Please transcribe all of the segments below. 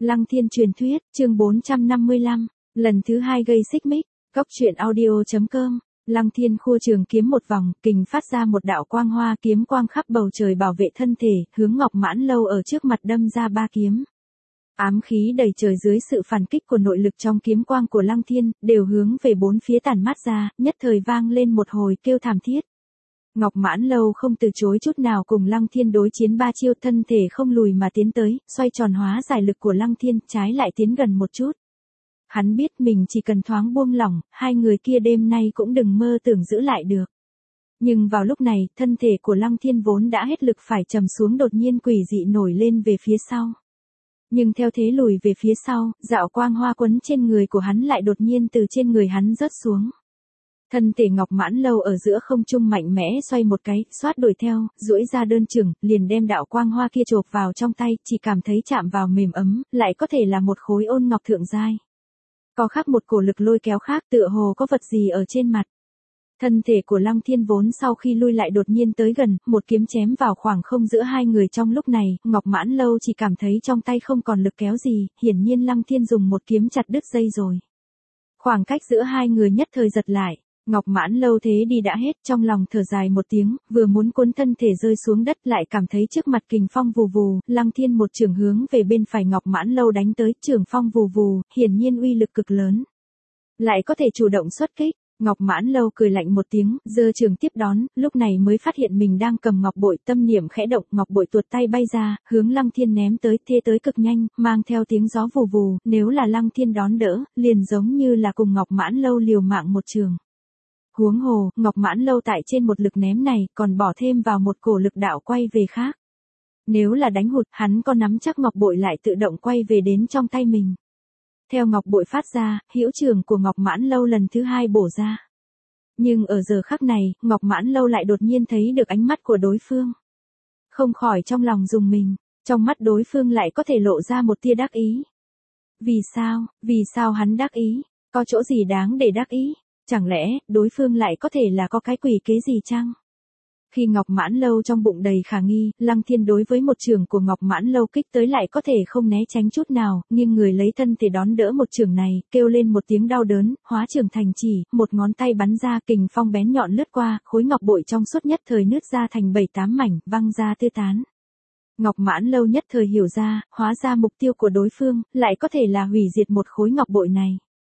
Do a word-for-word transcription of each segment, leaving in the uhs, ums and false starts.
Lăng Thiên truyền thuyết, chương bốn trăm năm mươi lăm, lần thứ hai gây xích mích, góc truyện audio chấm com. Lăng Thiên khua trường kiếm một vòng, kình phát ra một đạo quang hoa, kiếm quang khắp bầu trời bảo vệ thân thể, hướng Ngọc Mãn Lâu ở trước mặt đâm ra ba kiếm. Ám khí đầy trời dưới sự phản kích của nội lực trong kiếm quang của Lăng Thiên, đều hướng về bốn phía tản mát ra, nhất thời vang lên một hồi kêu thảm thiết. Ngọc Mãn Lâu không từ chối chút nào cùng Lăng Thiên đối chiến ba chiêu, thân thể không lùi mà tiến tới, xoay tròn hóa giải lực của Lăng Thiên, trái lại tiến gần một chút. Hắn biết mình chỉ cần thoáng buông lỏng, hai người kia đêm nay cũng đừng mơ tưởng giữ lại được. Nhưng vào lúc này, thân thể của Lăng Thiên vốn đã hết lực phải trầm xuống đột nhiên quỷ dị nổi lên về phía sau. Nhưng theo thế lùi về phía sau, dạo quang hoa quấn trên người của hắn lại đột nhiên từ trên người hắn rớt xuống. Thân thể Ngọc Mãn Lâu ở giữa không trung mạnh mẽ xoay một cái, xoát đuổi theo, duỗi ra đơn chưởng, liền đem đạo quang hoa kia chộp vào trong tay, chỉ cảm thấy chạm vào mềm ấm, lại có thể là một khối ôn ngọc thượng giai. Có khác một cổ lực lôi kéo khác, tựa hồ có vật gì ở trên mặt. Thân thể của Lăng Thiên vốn sau khi lui lại đột nhiên tới gần, một kiếm chém vào khoảng không giữa hai người. Trong lúc này, Ngọc Mãn Lâu chỉ cảm thấy trong tay không còn lực kéo gì, hiển nhiên Lăng Thiên dùng một kiếm chặt đứt dây rồi. Khoảng cách giữa hai người nhất thời giật lại. Ngọc Mãn Lâu thế đi đã hết, trong lòng thở dài một tiếng, vừa muốn cuốn thân thể rơi xuống đất lại cảm thấy trước mặt kình phong vù vù, Lăng Thiên một chưởng hướng về bên phải Ngọc Mãn Lâu đánh tới, chưởng phong vù vù, hiển nhiên uy lực cực lớn. Lại có thể chủ động xuất kích, Ngọc Mãn Lâu cười lạnh một tiếng, giơ chưởng tiếp đón, lúc này mới phát hiện mình đang cầm ngọc bội, tâm niệm khẽ động, ngọc bội tuột tay bay ra, hướng Lăng Thiên ném tới, thế tới cực nhanh, mang theo tiếng gió vù vù, nếu là Lăng Thiên đón đỡ, liền giống như là cùng Ngọc Mãn Lâu liều mạng một trường. Huống hồ, Ngọc Mãn Lâu tại trên một lực ném này, còn bỏ thêm vào một cổ lực đạo quay về khác. Nếu là đánh hụt, hắn có nắm chắc ngọc bội lại tự động quay về đến trong tay mình. Theo ngọc bội phát ra, hữu trường của Ngọc Mãn Lâu lần thứ hai bổ ra. Nhưng ở giờ khắc này, Ngọc Mãn Lâu lại đột nhiên thấy được ánh mắt của đối phương. Không khỏi trong lòng rùng mình, trong mắt đối phương lại có thể lộ ra một tia đắc ý. Vì sao, vì sao hắn đắc ý, có chỗ gì đáng để đắc ý? Chẳng lẽ, đối phương lại có thể là có cái quỷ kế gì chăng? Khi Ngọc Mãn Lâu trong bụng đầy khả nghi, Lăng Thiên đối với một trường của Ngọc Mãn Lâu kích tới lại có thể không né tránh chút nào, nhưng người lấy thân thể đón đỡ một trường này, kêu lên một tiếng đau đớn, hóa trường thành chỉ, một ngón tay bắn ra, kình phong bén nhọn lướt qua, khối ngọc bội trong suốt nhất thời nứt ra thành bảy tám mảnh, văng ra tê tán. Ngọc Mãn Lâu nhất thời hiểu ra, hóa ra mục tiêu của đối phương, lại có thể là hủy diệt một khối ngọc bội này.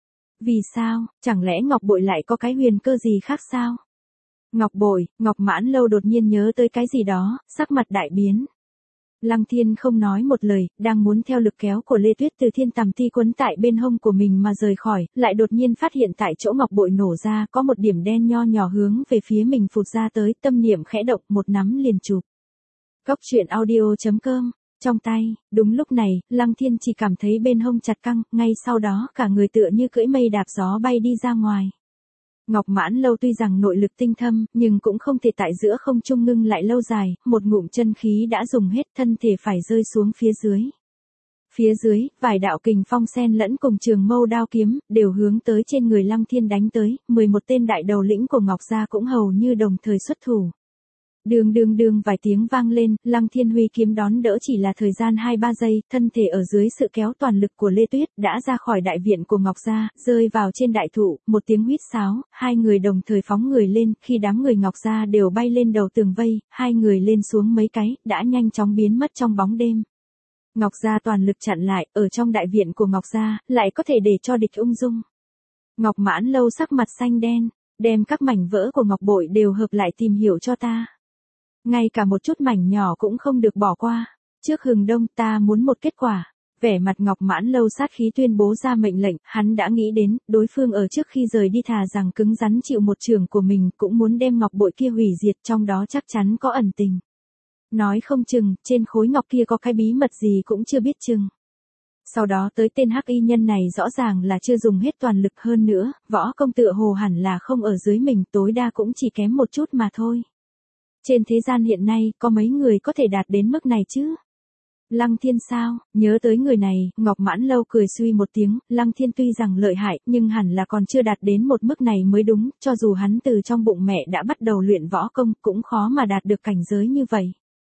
Vì sao, chẳng lẽ ngọc bội lại có cái huyền cơ gì khác sao? Ngọc bội, Ngọc Mãn Lâu đột nhiên nhớ tới cái gì đó, sắc mặt đại biến. Lăng Thiên không nói một lời, đang muốn theo lực kéo của Lê Tuyết từ thiên tầm thi quấn tại bên hông của mình mà rời khỏi, lại đột nhiên phát hiện tại chỗ ngọc bội nổ ra có một điểm đen nho nhỏ hướng về phía mình phụt ra tới, tâm niệm khẽ động, một nắm liền chụp. Góc truyện audio chấm com. Trong tay, đúng lúc này, Lăng Thiên chỉ cảm thấy bên hông chặt căng, ngay sau đó cả người tựa như cưỡi mây đạp gió bay đi ra ngoài. Ngọc Mãn Lâu tuy rằng nội lực tinh thâm, nhưng cũng không thể tại giữa không trung ngưng lại lâu dài, một ngụm chân khí đã dùng hết, thân thể phải rơi xuống phía dưới. Phía dưới, vài đạo kình phong xen lẫn cùng trường mâu đao kiếm, đều hướng tới trên người Lăng Thiên đánh tới, mười một tên đại đầu lĩnh của Ngọc gia cũng hầu như đồng thời xuất thủ. Đường đường đường vài tiếng vang lên, Lăng Thiên huy kiếm đón đỡ chỉ là thời gian hai ba giây, thân thể ở dưới sự kéo toàn lực của Lê Tuyết, đã ra khỏi đại viện của Ngọc gia, rơi vào trên đại thụ, một tiếng huýt sáo, hai người đồng thời phóng người lên, khi đám người Ngọc gia đều bay lên đầu tường vây, hai người lên xuống mấy cái, đã nhanh chóng biến mất trong bóng đêm. Ngọc gia toàn lực chặn lại, ở trong đại viện của Ngọc gia, lại có thể để cho địch ung dung. Ngọc Mãn Lâu sắc mặt xanh đen, đem các mảnh vỡ của ngọc bội đều hợp lại tìm hiểu cho ta. Ngay cả một chút mảnh nhỏ cũng không được bỏ qua. Trước hừng đông ta muốn một kết quả. Vẻ mặt Ngọc Mãn Lâu sát khí tuyên bố ra mệnh lệnh, hắn đã nghĩ đến, đối phương ở trước khi rời đi thà rằng cứng rắn chịu một trường của mình, cũng muốn đem ngọc bội kia hủy diệt, trong đó chắc chắn có ẩn tình. Nói không chừng, trên khối ngọc kia có cái bí mật gì cũng chưa biết chừng. Sau đó tới tên hắc y nhân này rõ ràng là chưa dùng hết toàn lực, hơn nữa, võ công tựa hồ hẳn là không ở dưới mình, tối đa cũng chỉ kém một chút mà thôi. Trên thế gian hiện nay, có mấy người có thể đạt đến mức này chứ? Lăng Thiên sao? Nhớ tới người này, Ngọc Mãn Lâu cười suy một tiếng, Lăng Thiên tuy rằng lợi hại, nhưng hẳn là còn chưa đạt đến một mức này mới đúng, cho dù hắn từ trong bụng mẹ đã bắt đầu luyện võ công, cũng khó mà đạt được cảnh giới như vậy.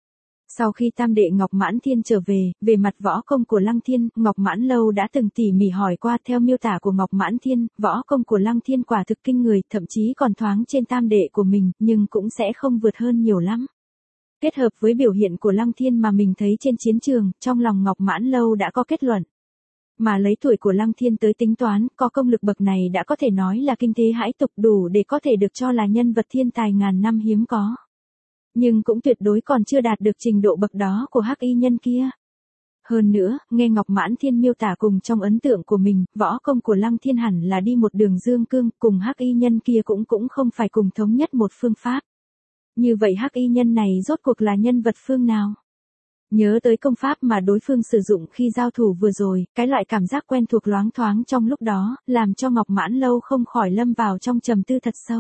Sau khi tam đệ Ngọc Mãn Thiên trở về, về mặt võ công của Lăng Thiên, Ngọc Mãn Lâu đã từng tỉ mỉ hỏi qua. Theo miêu tả của Ngọc Mãn Thiên, võ công của Lăng Thiên quả thực kinh người, thậm chí còn thoáng trên tam đệ của mình, nhưng cũng sẽ không vượt hơn nhiều lắm. Kết hợp với biểu hiện của Lăng Thiên mà mình thấy trên chiến trường, trong lòng Ngọc Mãn Lâu đã có kết luận. Mà lấy tuổi của Lăng Thiên tới tính toán, có công lực bậc này đã có thể nói là kinh thế hãi tục, đủ để có thể được cho là nhân vật thiên tài ngàn năm hiếm có. Nhưng cũng tuyệt đối còn chưa đạt được trình độ bậc đó của hắc y nhân kia. Hơn nữa, nghe Ngọc Mãn Thiên miêu tả cùng trong ấn tượng của mình, võ công của Lăng Thiên hẳn là đi một đường dương cương, cùng hắc y nhân kia cũng cũng không phải cùng thống nhất một phương pháp. Như vậy hắc y nhân này rốt cuộc là nhân vật phương nào? Nhớ tới công pháp mà đối phương sử dụng khi giao thủ vừa rồi, cái loại cảm giác quen thuộc loáng thoáng trong lúc đó, làm cho Ngọc Mãn Lâu không khỏi lâm vào trong trầm tư thật sâu.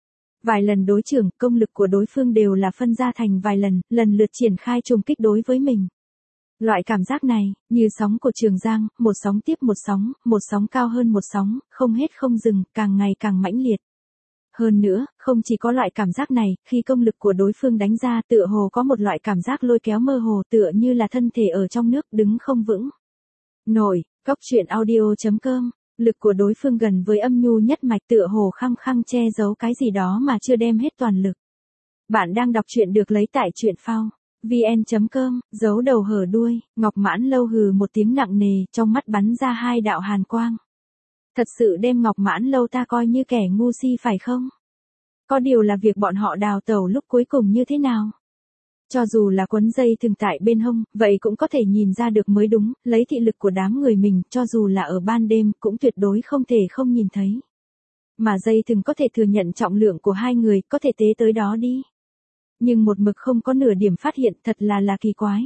Vài lần đối trưởng, công lực của đối phương đều là phân ra thành vài lần, lần lượt triển khai trùng kích đối với mình. Loại cảm giác này, như sóng của Trường Giang, một sóng tiếp một sóng, một sóng cao hơn một sóng, không hết không dừng, càng ngày càng mãnh liệt. Hơn nữa, không chỉ có loại cảm giác này, khi công lực của đối phương đánh ra tựa hồ có một loại cảm giác lôi kéo mơ hồ tựa như là thân thể ở trong nước đứng không vững. Nổi, Cóc Truyện Audio chấm com, lực của đối phương gần với âm nhu nhất mạch tựa hồ khăng khăng che giấu cái gì đó mà chưa đem hết toàn lực. Bạn đang đọc truyện được lấy tại truyện phao vn chấm com, giấu đầu hở đuôi, Ngọc Mãn Lâu hừ một tiếng nặng nề, trong mắt bắn ra hai đạo hàn quang. Thật sự đem Ngọc Mãn Lâu ta coi như kẻ ngu si phải không? Có điều là việc bọn họ đào tẩu lúc cuối cùng như thế nào? Cho dù là quấn dây thừng tại bên hông, vậy cũng có thể nhìn ra được mới đúng, lấy thị lực của đám người mình, cho dù là ở ban đêm, cũng tuyệt đối không thể không nhìn thấy. Mà dây thừng có thể thừa nhận trọng lượng của hai người, có thể tế tới đó đi. Nhưng một mực không có nửa điểm phát hiện, thật là là kỳ quái.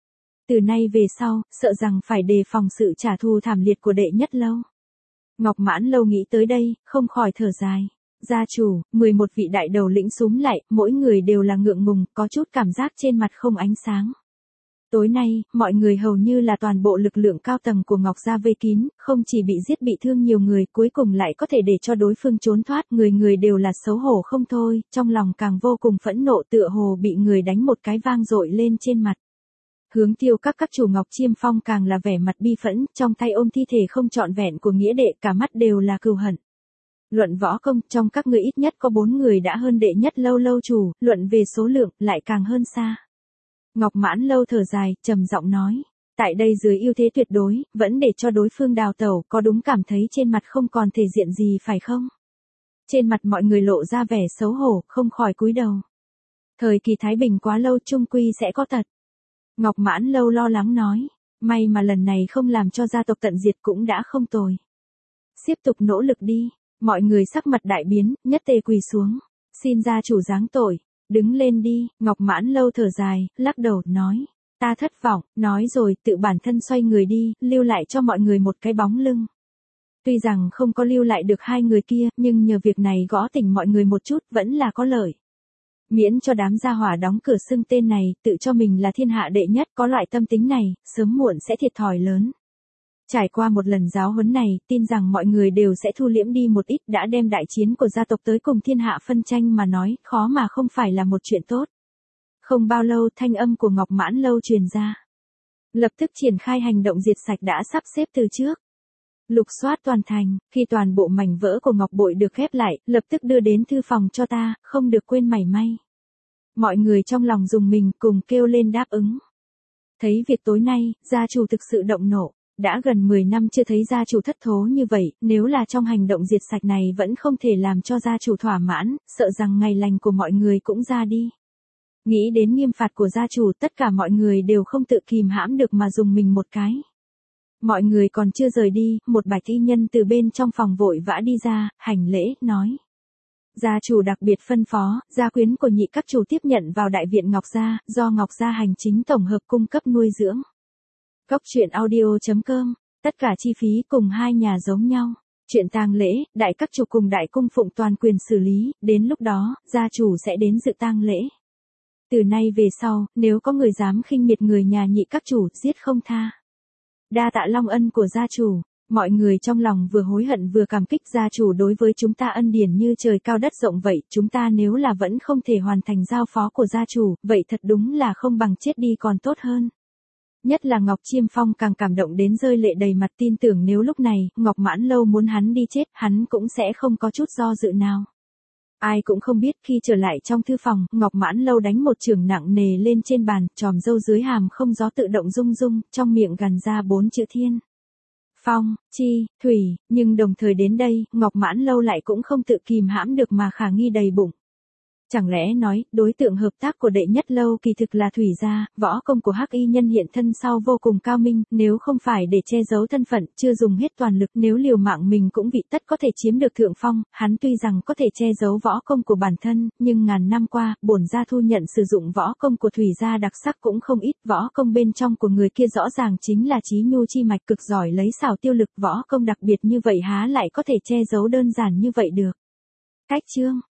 Từ nay về sau, sợ rằng phải đề phòng sự trả thù thảm liệt của đệ nhất lâu. Ngọc Mãn Lâu nghĩ tới đây, không khỏi thở dài. Gia chủ, mười một vị đại đầu lĩnh súm lại, mỗi người đều là ngượng ngùng, có chút cảm giác trên mặt không ánh sáng. Tối nay, mọi người hầu như là toàn bộ lực lượng cao tầng của Ngọc Gia vây kín, không chỉ bị giết bị thương nhiều người, cuối cùng lại có thể để cho đối phương trốn thoát, người người đều là xấu hổ không thôi, trong lòng càng vô cùng phẫn nộ tựa hồ bị người đánh một cái vang dội lên trên mặt. Hướng Tiêu các các chủ Ngọc Chiêm Phong càng là vẻ mặt bi phẫn, trong tay ôm thi thể không trọn vẹn của nghĩa đệ, cả mắt đều là cừu hận. Luận võ công, trong các người ít nhất có bốn người đã hơn đệ nhất lâu lâu chủ, luận về số lượng, lại càng hơn xa. Ngọc Mãn Lâu thở dài, trầm giọng nói, tại đây dưới ưu thế tuyệt đối, vẫn để cho đối phương đào tẩu, có đúng cảm thấy trên mặt không còn thể diện gì phải không? Trên mặt mọi người lộ ra vẻ xấu hổ, không khỏi cúi đầu. Thời kỳ Thái Bình quá lâu chung quy sẽ có tật. Ngọc Mãn Lâu lo lắng nói, may mà lần này không làm cho gia tộc tận diệt cũng đã không tồi. Tiếp tục nỗ lực đi. Mọi người sắc mặt đại biến, nhất tề quỳ xuống. Xin gia chủ giáng tội. Đứng lên đi, Ngọc Mãn Lâu thở dài, lắc đầu, nói. Ta thất vọng, nói rồi, tự bản thân xoay người đi, lưu lại cho mọi người một cái bóng lưng. Tuy rằng không có lưu lại được hai người kia, nhưng nhờ việc này gõ tỉnh mọi người một chút, vẫn là có lợi. Miễn cho đám gia hỏa đóng cửa xưng tên này, tự cho mình là thiên hạ đệ nhất, có loại tâm tính này, sớm muộn sẽ thiệt thòi lớn. Trải qua một lần giáo huấn này, tin rằng mọi người đều sẽ thu liễm đi một ít, đã đem đại chiến của gia tộc tới cùng thiên hạ phân tranh mà nói, khó mà không phải là một chuyện tốt. Không bao lâu thanh âm của Ngọc Mãn Lâu truyền ra. Lập tức triển khai hành động diệt sạch đã sắp xếp từ trước. Lục soát toàn thành, khi toàn bộ mảnh vỡ của ngọc bội được khép lại, lập tức đưa đến thư phòng cho ta, không được quên mảy may. Mọi người trong lòng dùng mình cùng kêu lên đáp ứng. Thấy việc tối nay, gia chủ thực sự động nộ. Đã gần mười năm chưa thấy gia chủ thất thố như vậy, nếu là trong hành động diệt sạch này vẫn không thể làm cho gia chủ thỏa mãn, sợ rằng ngày lành của mọi người cũng ra đi. Nghĩ đến nghiêm phạt của gia chủ, tất cả mọi người đều không tự kìm hãm được mà dùng mình một cái. Mọi người còn chưa rời đi, một bạch y nhân từ bên trong phòng vội vã đi ra, hành lễ, nói. Gia chủ đặc biệt phân phó, gia quyến của nhị các chủ tiếp nhận vào đại viện Ngọc Gia, do Ngọc Gia hành chính tổng hợp cung cấp nuôi dưỡng. Cóc Truyện Audio chấm com, tất cả chi phí cùng hai nhà giống nhau. Chuyện tang lễ, đại các chủ cùng đại cung phụng toàn quyền xử lý, đến lúc đó, gia chủ sẽ đến dự tang lễ. Từ nay về sau, nếu có người dám khinh miệt người nhà nhị các chủ, giết không tha. Đa tạ long ân của gia chủ. Mọi người trong lòng vừa hối hận vừa cảm kích gia chủ đối với chúng ta ân điển như trời cao đất rộng vậy, chúng ta nếu là vẫn không thể hoàn thành giao phó của gia chủ, vậy thật đúng là không bằng chết đi còn tốt hơn. Nhất là Ngọc Chiêm Phong càng cảm động đến rơi lệ đầy mặt, tin tưởng nếu lúc này, Ngọc Mãn Lâu muốn hắn đi chết, hắn cũng sẽ không có chút do dự nào. Ai cũng không biết khi trở lại trong thư phòng, Ngọc Mãn Lâu đánh một chưởng nặng nề lên trên bàn, tròm râu dưới hàm không gió tự động rung rung, trong miệng gằn ra bốn chữ thiên. Phong, chi, thủy, nhưng đồng thời đến đây, Ngọc Mãn Lâu lại cũng không tự kìm hãm được mà khả nghi đầy bụng. Chẳng lẽ nói, đối tượng hợp tác của đệ nhất lâu kỳ thực là Thủy gia, võ công của Hắc Y nhân hiện thân sau vô cùng cao minh, nếu không phải để che giấu thân phận, chưa dùng hết toàn lực, nếu liều mạng mình cũng vị tất có thể chiếm được thượng phong, hắn tuy rằng có thể che giấu võ công của bản thân, nhưng ngàn năm qua, bổn gia thu nhận sử dụng võ công của Thủy gia đặc sắc cũng không ít, võ công bên trong của người kia rõ ràng chính là trí nhu chi mạch cực giỏi lấy xảo tiêu lực, võ công đặc biệt như vậy há lại có thể che giấu đơn giản như vậy được. Cách chương